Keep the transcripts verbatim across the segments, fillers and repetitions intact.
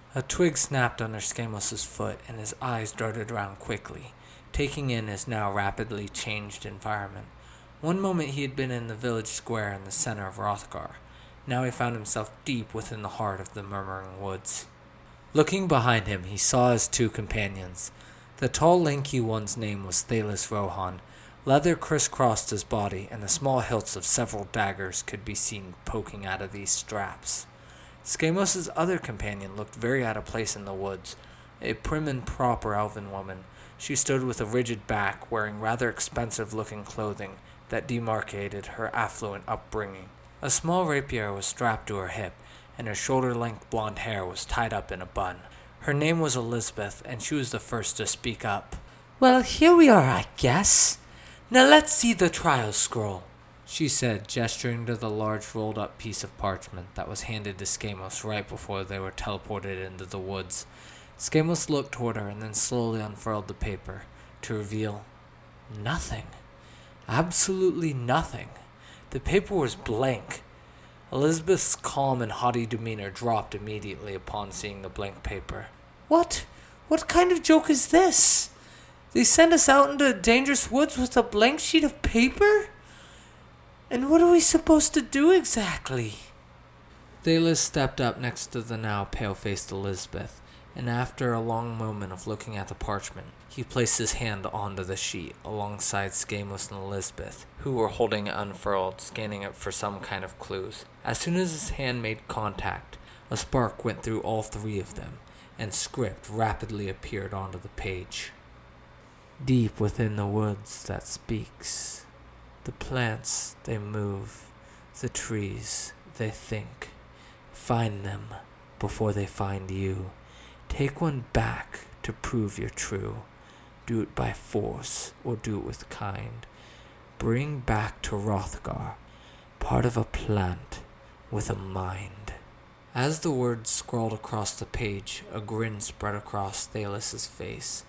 A twig snapped under Scamos's foot, and his eyes darted around quickly, taking in his now rapidly changed environment. One moment he had been in the village square in the center of Rothgar. Now he found himself deep within the heart of the murmuring woods. Looking behind him, he saw his two companions. The tall, lanky one's name was Thalis Rohan. Leather crisscrossed his body, and the small hilts of several daggers could be seen poking out of these straps. Scamos's other companion looked very out of place in the woods, a prim and proper elven woman. She stood with a rigid back, wearing rather expensive-looking clothing that demarcated her affluent upbringing. A small rapier was strapped to her hip, and her shoulder-length blonde hair was tied up in a bun. Her name was Elizabeth, and she was the first to speak up. "Well, here we are, I guess. Now let's see the trial scroll," she said, gesturing to the large rolled-up piece of parchment that was handed to Scamos right before they were teleported into the woods. Scamos looked toward her and then slowly unfurled the paper, to reveal nothing. Absolutely nothing. The paper was blank. Elizabeth's calm and haughty demeanor dropped immediately upon seeing the blank paper. What? What kind of joke is this? They send us out into dangerous woods with a blank sheet of paper? And what are we supposed to do exactly? Thalis stepped up next to the now pale-faced Elizabeth, and after a long moment of looking at the parchment, he placed his hand onto the sheet alongside Scamos and Elizabeth, who were holding it unfurled, scanning it for some kind of clues. As soon as his hand made contact, a spark went through all three of them, and script rapidly appeared onto the page. Deep within the woods that speaks, the plants they move, the trees they think. Find them before they find you. Take one back to prove you're true. Do it by force or do it with kind. Bring back to Rothgar, part of a plant with a mind. As the words scrawled across the page, a grin spread across Thalis's face.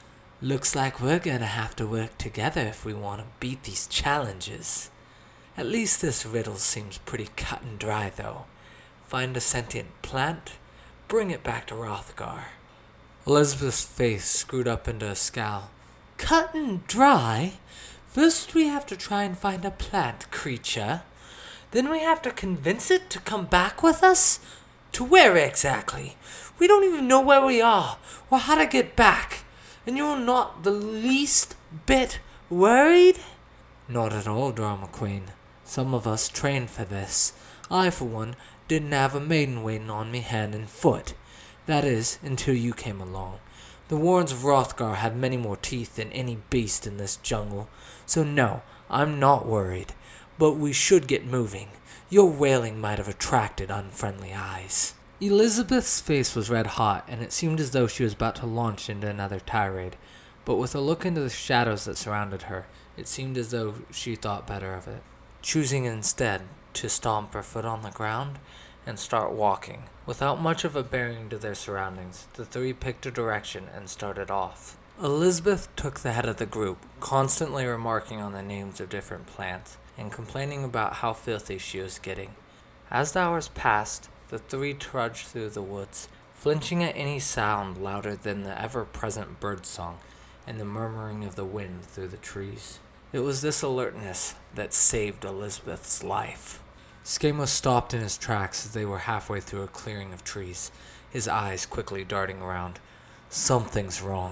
Looks like we're gonna have to work together if we want to beat these challenges. At least this riddle seems pretty cut and dry, though. Find a sentient plant, bring it back to Rothgar. Elizabeth's face screwed up into a scowl. Cut and dry? First we have to try and find a plant creature. Then we have to convince it to come back with us? To where exactly? We don't even know where we are, or how to get back. And you're not the least bit worried? Not at all, Drama Queen. Some of us trained for this. I, for one, didn't have a maiden waiting on me hand and foot. That is, until you came along. The Warrens of Rothgar have many more teeth than any beast in this jungle, so no, I'm not worried. But we should get moving. Your wailing might have attracted unfriendly eyes. Elizabeth's face was red hot, and it seemed as though she was about to launch into another tirade. But with a look into the shadows that surrounded her, it seemed as though she thought better of it, choosing instead to stomp her foot on the ground and start walking. Without much of a bearing to their surroundings, the three picked a direction and started off. Elizabeth took the head of the group, constantly remarking on the names of different plants, and complaining about how filthy she was getting. As the hours passed, the three trudged through the woods, flinching at any sound louder than the ever-present birdsong and the murmuring of the wind through the trees. It was this alertness that saved Elizabeth's life. Scamos stopped in his tracks as they were halfway through a clearing of trees, his eyes quickly darting around. Something's wrong.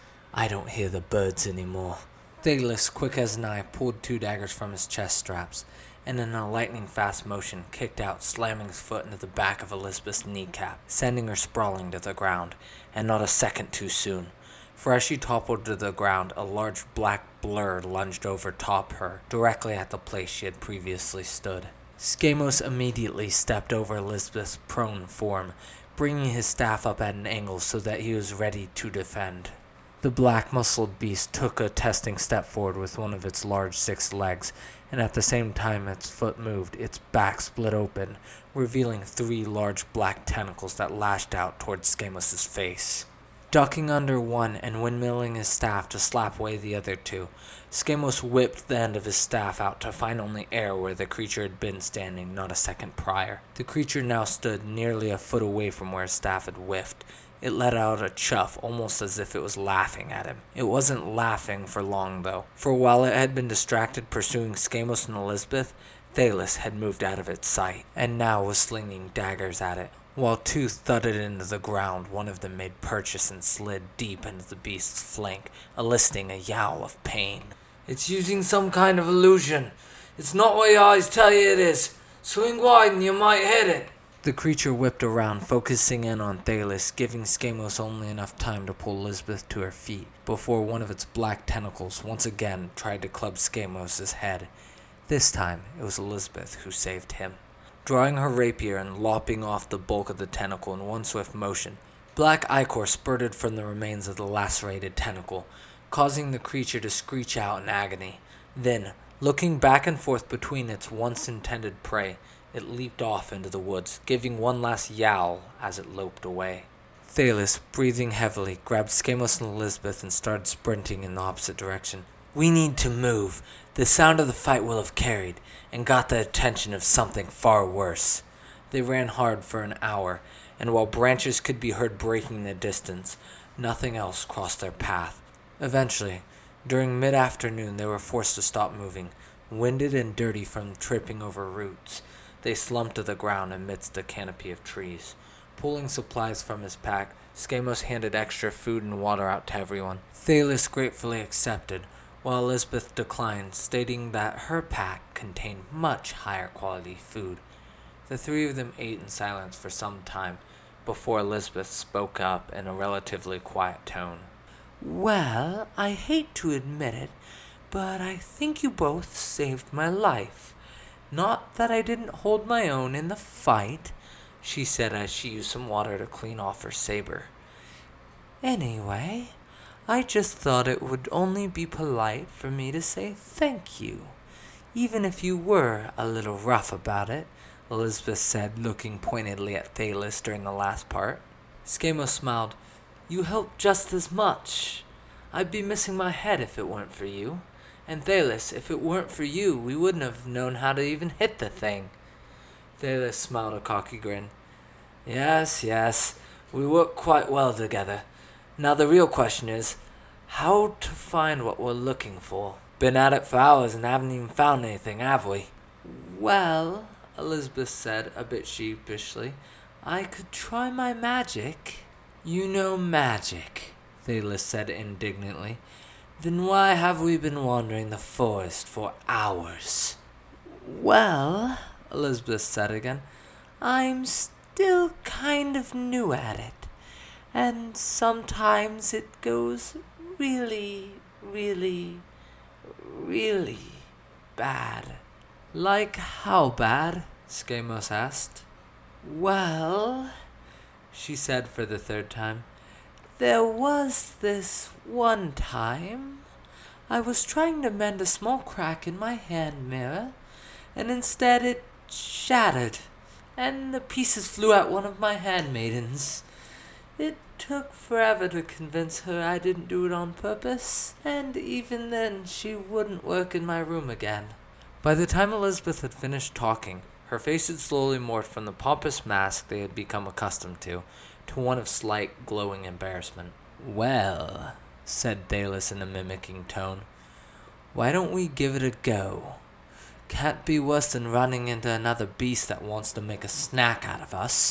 I don't hear the birds anymore. Thalis, quick as an eye, pulled two daggers from his chest straps, and in a lightning-fast motion kicked out, slamming his foot into the back of Elizabeth's kneecap, sending her sprawling to the ground, and not a second too soon. For as she toppled to the ground, a large black blur lunged over top her, directly at the place she had previously stood. Scamos immediately stepped over Elizabeth's prone form, bringing his staff up at an angle so that he was ready to defend. The black-muscled beast took a testing step forward with one of its large six legs, and at the same time its foot moved, its back split open, revealing three large black tentacles that lashed out towards Scamos's face. Ducking under one and windmilling his staff to slap away the other two, Skamos whipped the end of his staff out to find only air where the creature had been standing not a second prior. The creature now stood nearly a foot away from where his staff had whiffed. It let out a chuff, almost as if it was laughing at him. It wasn't laughing for long, though, for while it had been distracted pursuing Skamos and Elizabeth, Thalos had moved out of its sight, and now was slinging daggers at it. While two thudded into the ground, one of them made purchase and slid deep into the beast's flank, eliciting a yowl of pain. "It's using some kind of illusion. It's not what your eyes tell you it is. Swing wide and you might hit it." The creature whipped around, focusing in on Thalos, giving Skamos only enough time to pull Elizabeth to her feet, before one of its black tentacles once again tried to club Skamos' head. This time, it was Elizabeth who saved him. Drawing her rapier and lopping off the bulk of the tentacle in one swift motion, black ichor spurted from the remains of the lacerated tentacle, causing the creature to screech out in agony. Then, looking back and forth between its once intended prey, it leaped off into the woods, giving one last yowl as it loped away. Thalos, breathing heavily, grabbed Skamos and Elizabeth and started sprinting in the opposite direction. "We need to move. The sound of the fight will have carried, and got the attention of something far worse." They ran hard for an hour, and while branches could be heard breaking in the distance, nothing else crossed their path. Eventually, during mid-afternoon, they were forced to stop moving, winded and dirty from tripping over roots. They slumped to the ground amidst a canopy of trees. Pulling supplies from his pack, Skamos handed extra food and water out to everyone. Thalos gratefully accepted, while Elizabeth declined, stating that her pack contained much higher quality food. The three of them ate in silence for some time, before Elizabeth spoke up in a relatively quiet tone. "Well, I hate to admit it, but I think you both saved my life. Not that I didn't hold my own in the fight," she said as she used some water to clean off her saber. "Anyway, I just thought it would only be polite for me to say thank you, even if you were a little rough about it," Elizabeth said, looking pointedly at Thalos during the last part. Skamos smiled. "You helped just as much. I'd be missing my head if it weren't for you. And Thalos, if it weren't for you, we wouldn't have known how to even hit the thing." Thalos smiled a cocky grin. "Yes, yes, we work quite well together. Now the real question is, how to find what we're looking for. Been at it for hours and haven't even found anything, have we?" "Well," Elizabeth said, a bit sheepishly, "I could try my magic." "You know magic," Thalos said indignantly. "Then why have we been wandering the forest for hours?" "Well," Elizabeth said again, "I'm still kind of new at it. And sometimes it goes really, really, really bad." "Like how bad?" Skamos asked. "Well," she said for the third time, "there was this one time I was trying to mend a small crack in my hand mirror, and instead it shattered, and the pieces flew at one of my handmaidens. It took forever to convince her I didn't do it on purpose, and even then she wouldn't work in my room again." By the time Elizabeth had finished talking, her face had slowly morphed from the pompous mask they had become accustomed to, to one of slight, glowing embarrassment. "Well," said Thalos in a mimicking tone, "why don't we give it a go? Can't be worse than running into another beast that wants to make a snack out of us."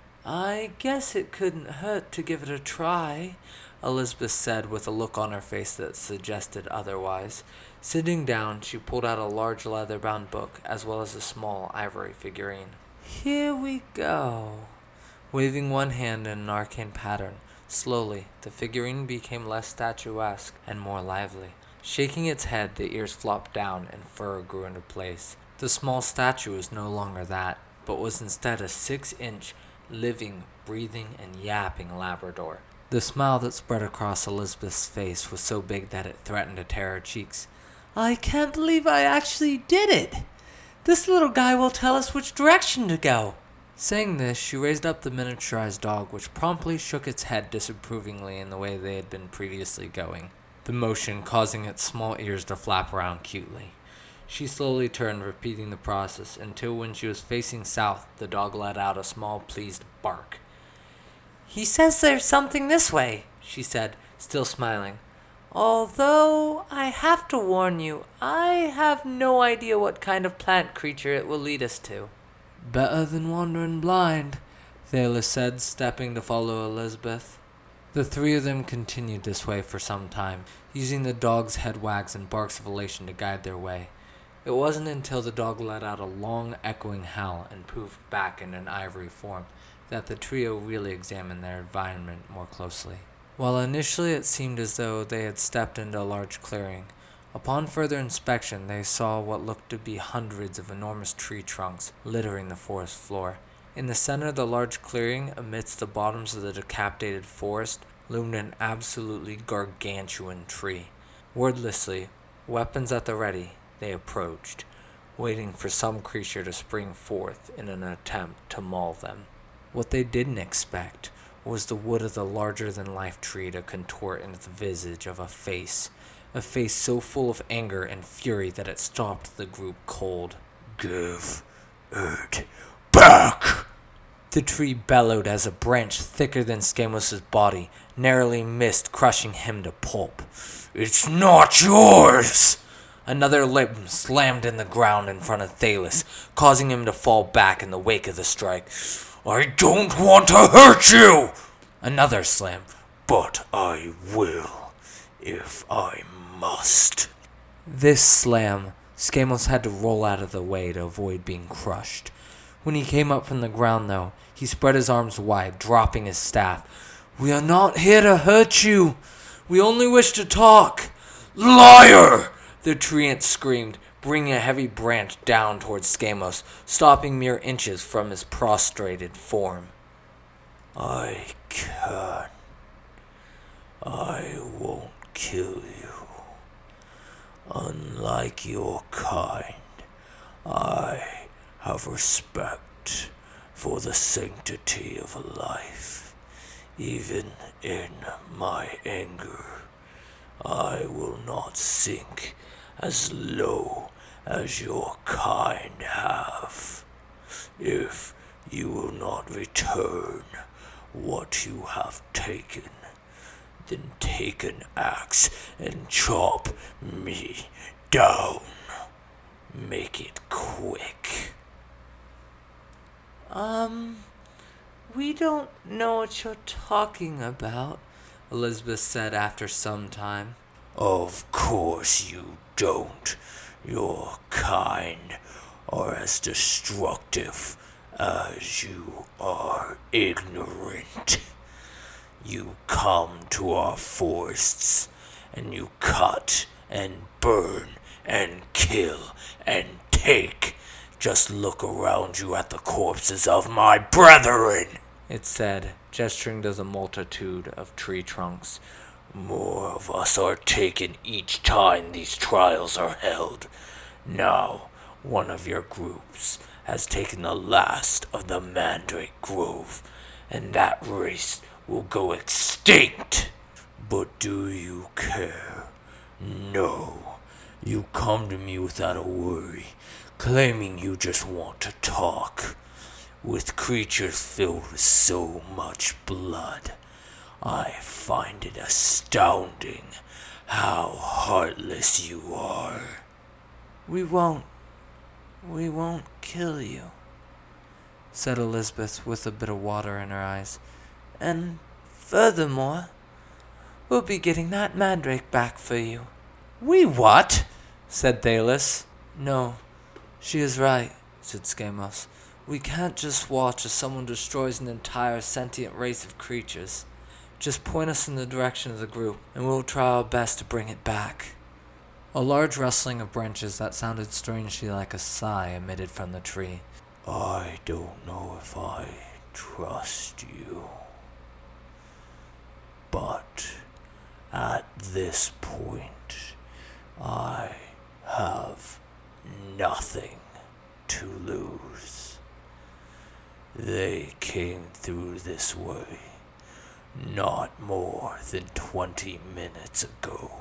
"I guess it couldn't hurt to give it a try," Elizabeth said with a look on her face that suggested otherwise. Sitting down, she pulled out a large leather-bound book, as well as a small ivory figurine. "Here we go." Waving one hand in an arcane pattern, slowly, the figurine became less statuesque and more lively. Shaking its head, the ears flopped down and fur grew into place. The small statue was no longer that, but was instead a six-inch, living, breathing, and yapping Labrador. The smile that spread across Elizabeth's face was so big that it threatened to tear her cheeks. "I can't believe I actually did it! This little guy will tell us which direction to go." Saying this, she raised up the miniaturized dog, which promptly shook its head disapprovingly in the way they had been previously going, the motion causing its small ears to flap around cutely. She slowly turned, repeating the process, until when she was facing south, the dog let out a small, pleased bark. "He says there's something this way," she said, still smiling. "Although, I have to warn you, I have no idea what kind of plant creature it will lead us to." "Better than wandering blind," Thalos said, stepping to follow Elizabeth. The three of them continued this way for some time, using the dog's head wags and barks of elation to guide their way. It wasn't until the dog let out a long, echoing howl and poofed back in an ivory form that the trio really examined their environment more closely. While initially it seemed as though they had stepped into a large clearing, upon further inspection they saw what looked to be hundreds of enormous tree trunks littering the forest floor. In the center of the large clearing, amidst the bottoms of the decapitated forest, loomed an absolutely gargantuan tree. Wordlessly, weapons at the ready, they approached, waiting for some creature to spring forth in an attempt to maul them. What they didn't expect was the wood of the larger-than-life tree to contort into the visage of a face, a face so full of anger and fury that it stopped the group cold. "Give it back!" The tree bellowed as a branch thicker than Skamos' body narrowly missed, crushing him to pulp. "It's not yours!" Another limb slammed in the ground in front of Thalos, causing him to fall back in the wake of the strike. "I don't want to hurt you!" Another slam. "But I will, if I must." This slam, Skamos had to roll out of the way to avoid being crushed. When he came up from the ground, though, he spread his arms wide, dropping his staff. "We are not here to hurt you. We only wish to talk." "Liar!" the treant screamed, bringing a heavy branch down towards Skamos, stopping mere inches from his prostrated form. "I can. I won't kill you. Unlike your kind, I have respect for the sanctity of life. Even in my anger, I will not sink as low as your kind have. If you will not return what you have taken, then take an axe and chop me down. Make it quick." Um, we don't know what you're talking about," Elizabeth said after some time. "Of course you don't. Your kind are as destructive as you are ignorant. You come to our forests, and you cut and burn and kill and take. Just look around you at the corpses of my brethren," it said, gesturing to the multitude of tree trunks. "More of us are taken each time these trials are held. Now, one of your groups has taken the last of the Mandrake Grove, and that race will go extinct. But do you care? No. You come to me without a worry, claiming you just want to talk. With creatures filled with so much blood, I find it astounding how heartless you are." We won't, we won't kill you," said Elizabeth with a bit of water in her eyes. "And furthermore, we'll be getting that mandrake back for you." "We what?" said Thalos. "No, she is right," said Skamos. "We can't just watch as someone destroys an entire sentient race of creatures. Just point us in the direction of the group, and we'll try our best to bring it back." A large rustling of branches that sounded strangely like a sigh emitted from the tree. "I don't know if I trust you. But at this point, I have nothing to lose. this way not more than twenty minutes ago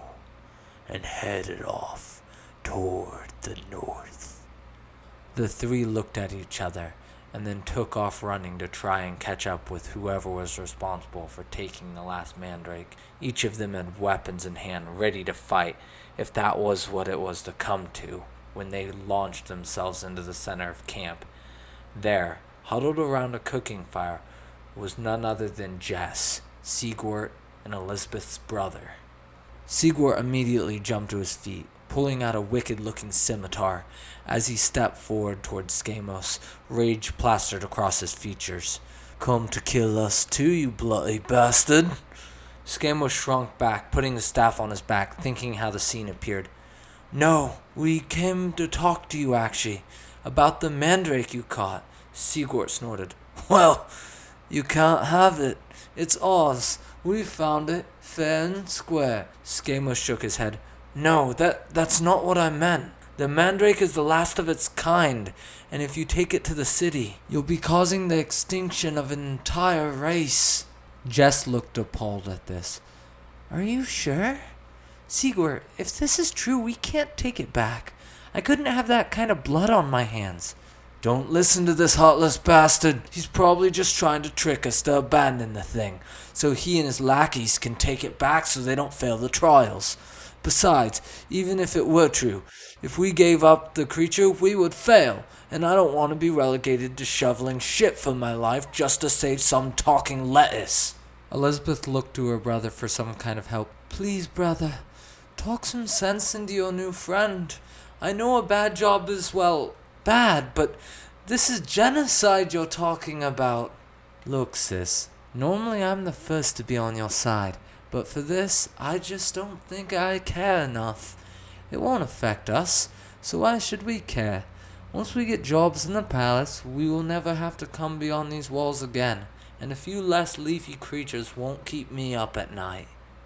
and headed off toward the north. The three looked at each other and then took off running to try and catch up with whoever was responsible for taking the last mandrake. Each of them had weapons in hand, ready to fight if that was what it was to come to when they launched themselves into the center of camp. There, huddled around a cooking fire, was none other than Jess, Sigwart, and Elizabeth's brother. Sigwart immediately jumped to his feet, pulling out a wicked-looking scimitar. As he stepped forward towards Skamos, rage plastered across his features. "Come to kill us too, you bloody bastard!" Skamos shrunk back, putting the staff on his back, thinking how the scene appeared. "No, we came to talk to you, actually, about the mandrake you caught," Sigwart snorted. "Well, you can't have it. It's ours. We found it, fair and square." Skamos shook his head. "No, that that's not what I meant. The mandrake is the last of its kind, and if you take it to the city, you'll be causing the extinction of an entire race." Jess looked appalled at this. "Are you sure? Sigwart, if this is true, we can't take it back. I couldn't have that kind of blood on my hands." "Don't listen to this heartless bastard. He's probably just trying to trick us to abandon the thing, so he and his lackeys can take it back so they don't fail the trials. Besides, even if it were true, if we gave up the creature, we would fail, and I don't want to be relegated to shoveling shit for my life just to save some talking lettuce." Elizabeth looked to her brother for some kind of help. "Please, brother, talk some sense into your new friend. I know a bad job is, well, bad, but this is genocide you're talking about." "Look, sis, normally I'm the first to be on your side, but for this, I just don't think I care enough. It won't affect us, so why should we care? Once we get jobs in the palace, we will never have to come beyond these walls again, and a few less leafy creatures won't keep me up at night."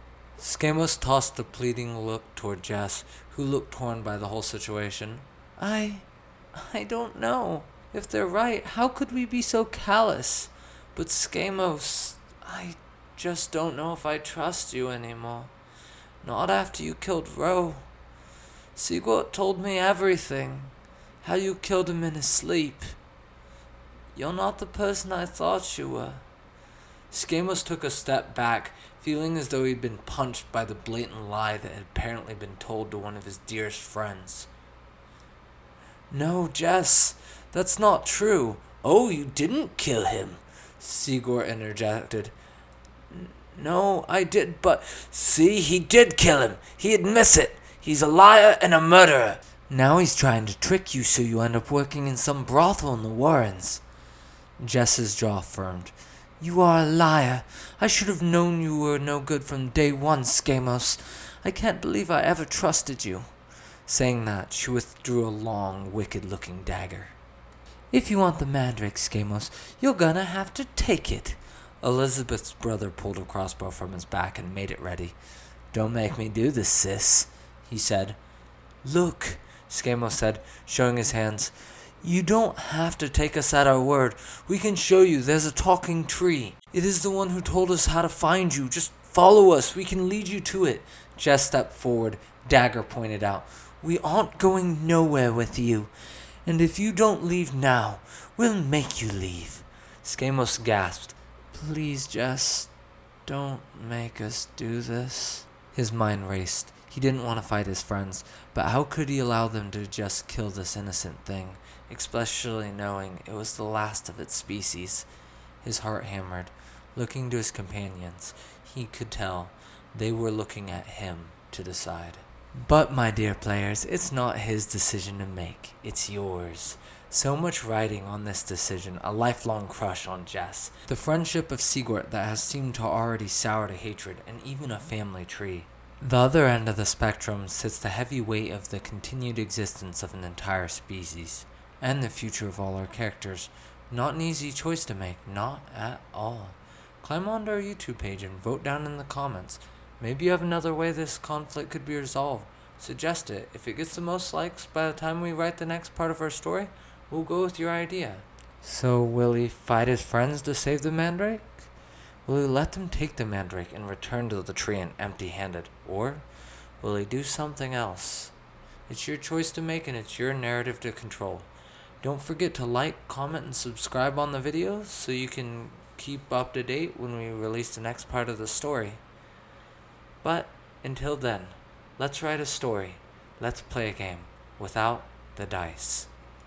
Skamos tossed a pleading look toward Jess, who looked torn by the whole situation. I... I don't know. If they're right, how could we be so callous? But Skamos, I just don't know if I trust you anymore. Not after you killed Ro. Sigwart told me everything. How you killed him in his sleep. You're not the person I thought you were." Skamos took a step back, feeling as though he'd been punched by the blatant lie that had apparently been told to one of his dearest friends. "No, Jess, that's not true." "Oh, you didn't kill him," Sigwart interjected. "No, I did, but..." "See, he did kill him. He admits it. He's a liar and a murderer. Now he's trying to trick you so you end up working in some brothel in the Warrens." Jess's jaw firmed. "You are a liar. I should have known you were no good from day one, Skamos. I can't believe I ever trusted you." Saying that, she withdrew a long, wicked-looking dagger. "If you want the mandrake, Skamos, you're gonna have to take it." Elizabeth's brother pulled a crossbow from his back and made it ready. "Don't make me do this, sis," he said. "Look," Skamos said, showing his hands. "You don't have to take us at our word. We can show you there's a talking tree. It is the one who told us how to find you. Just follow us. We can lead you to it." Jess stepped forward, dagger pointed out. "We aren't going nowhere with you. And if you don't leave now, we'll make you leave." Skamos gasped. "Please, Jess, don't make us do this." His mind raced. He didn't want to fight his friends, but how could he allow them to just kill this innocent thing, especially knowing it was the last of its species? His heart hammered. Looking to his companions, he could tell they were looking at him to decide. "But, my dear players, it's not his decision to make. It's yours." So much riding on this decision, a lifelong crush on Jess, the friendship of Sigwart that has seemed to already sour to hatred, and even a family tree. The other end of the spectrum sits the heavy weight of the continued existence of an entire species, and the future of all our characters. Not an easy choice to make, not at all. Climb onto our YouTube page and vote down in the comments. Maybe you have another way this conflict could be resolved. Suggest it. If it gets the most likes by the time we write the next part of our story, we'll go with your idea. So will he fight his friends to save the mandrake? Will he let them take the mandrake and return to the tree empty-handed? Or will he do something else? It's your choice to make and it's your narrative to control. Don't forget to like, comment, and subscribe on the video so you can keep up to date when we release the next part of the story. But until then, let's write a story. Let's play a game without the dice.